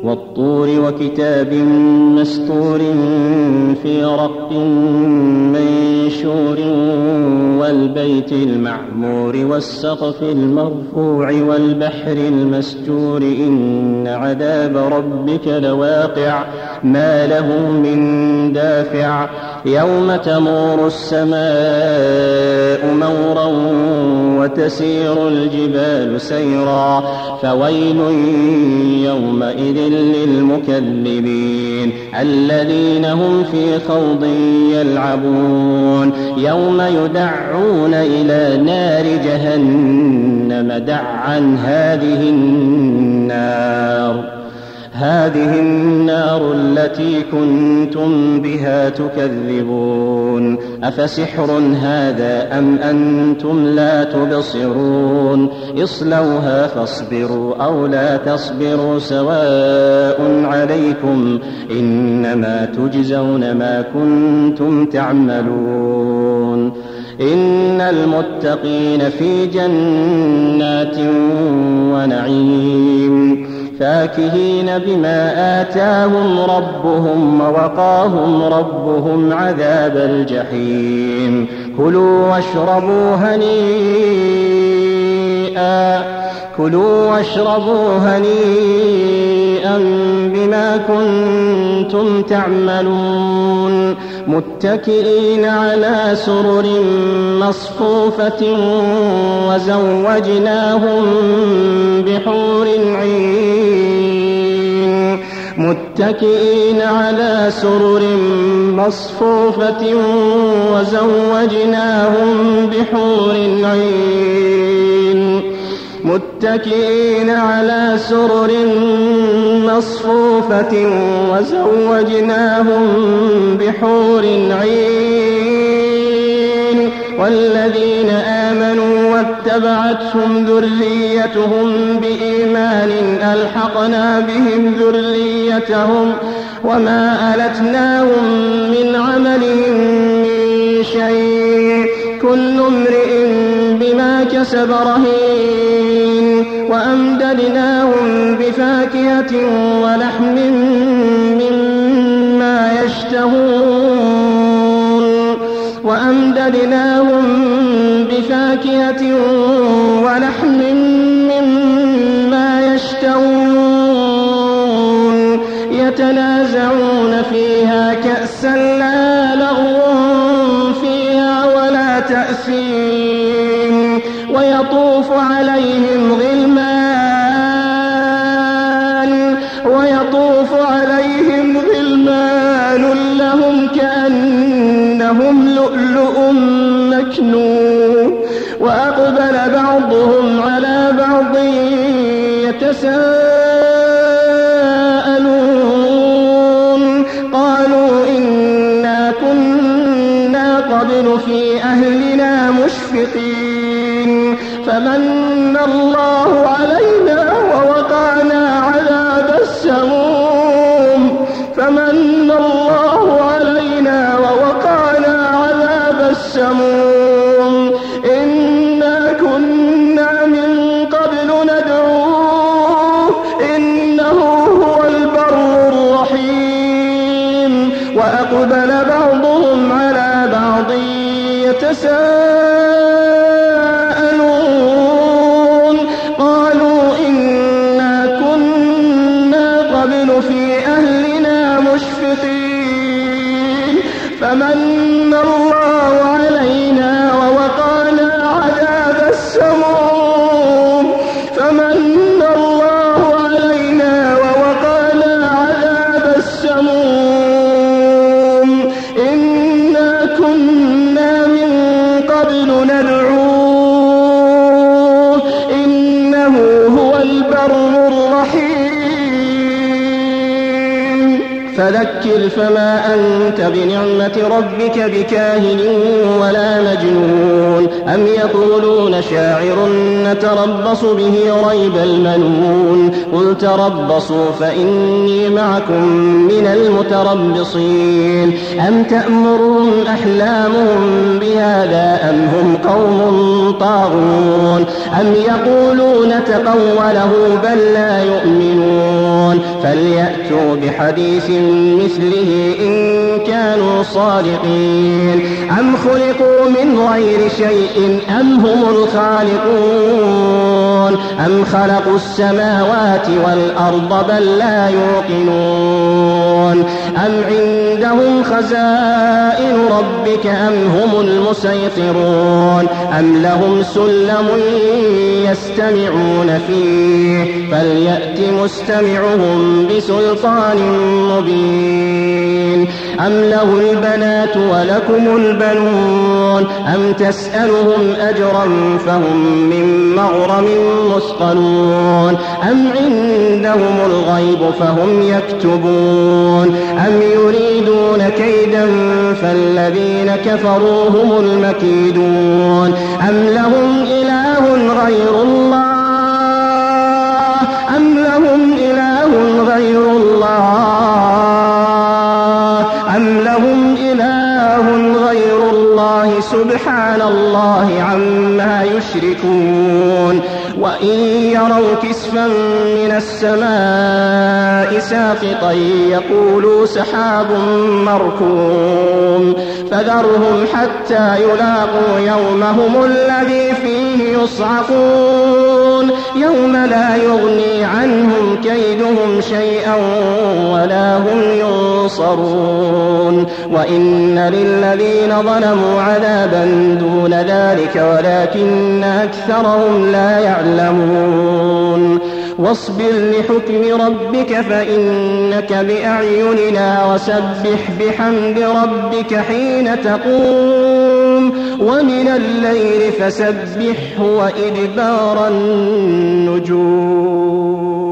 والطور وكتاب مسطور في رق منشور والبيت المعمور والسقف المرفوع والبحر المسجور إن عذاب ربك لواقع ما له من دافع يوم تمور السماء مورا وتسير الجبال سيرا فويل يومئذ للمكذبين الذين هم في خوض يلعبون يوم يدعون إلى نار جهنم دعا هذه النار التي كنتم بها تكذبون أفسحر هذا أم أنتم لا تبصرون اصلوها فاصبروا أو لا تصبروا سواء عليكم إنما تجزون ما كنتم تعملون إن المتقين في جنات ونعيم فاكهين بما آتاهم ربهم ووقاهم ربهم عذاب الجحيم كلوا واشربوا هنيئا بما كنتم تعملون متكئين على سرر مصفوفة وزوجناهم بحور عين متكئين على سرر مصفوفة وزوجناهم بحور عين متكئين على سرر مصفوفة وزوجناهم بحور عين والذين آمنوا واتبعتهم ذريتهم بإيمان ألحقنا بهم ذريتهم وما ألتناهم من عملهم من شيء كل امرئ بما كسب رهين وأمددناهم بفاكهة ولحم مما يشتهون يتنازعون فيها كأسا لا لغو فيها ولا تأثيم ويطوف عليهم غلمان لهم كأنهم لؤلؤ مكنون وأقبل بعضهم على بعض يتساءلون قالوا إنا كنا قبل في أهلنا مشفقين فمن الله علينا ووقانا عذاب السموم إنا كنا من قبل ندعوه إنه هو البر الرحيم وأقبل بعضهم على بعض يتساءلون قالوا إنا كنا قبل في أهلنا مشفقين فمن الله علينا ووقانا عذاب السموم إنا كنا من قبل ندعوه إنه هو البر الرحيم فذكر فما أنت بنعمة ربك بكاهن ولا مجنون أم يقولون شاعر نتربص به ريب المنون قل تربصوا فإني معكم من المتربصين أم تأمرهم أحلامهم بهذا أم هم قوم طاغون أم يقولون تقوله بل لا يؤمنون فليأتوا بحديث مثله إن كانوا صادقين أم خلقوا من غير شيء أم هم الخالقون أم خلقوا السماوات والأرض بل لا يوقنون أم عندهم خزائن ربك أم هم المسيطرون أم لهم سلم يستمعون فيه فليأت مستمعهم بسلطان مبين أم له البنات ولكم البنون أم تسألهم أجرا فهم من مغرم مثقلون أم عندهم الغيب فهم يكتبون أم يريدون كيدا فالذين كفروا هم المكيدون أم لهم إله غير الله أم لهم إله غير الله أم لهم إله غير الله سبحان الله عما يشركون وإن يروا كسفا من السماء ساقطا يقولوا سحاب مركوم فذرهم حتى يلاقوا يومهم الذي فيه يصعقون يوم لا يغني عنهم كيدهم شيئا ولا هم ينصرون وإن للذين ظلموا عذابا دون ذلك ولكن أكثرهم لا يعلمون واصبر لحكم ربك فإنك بأعيننا وسبح بحمد ربك حين تقوم ومن الليل فسبحه وإدبار النجوم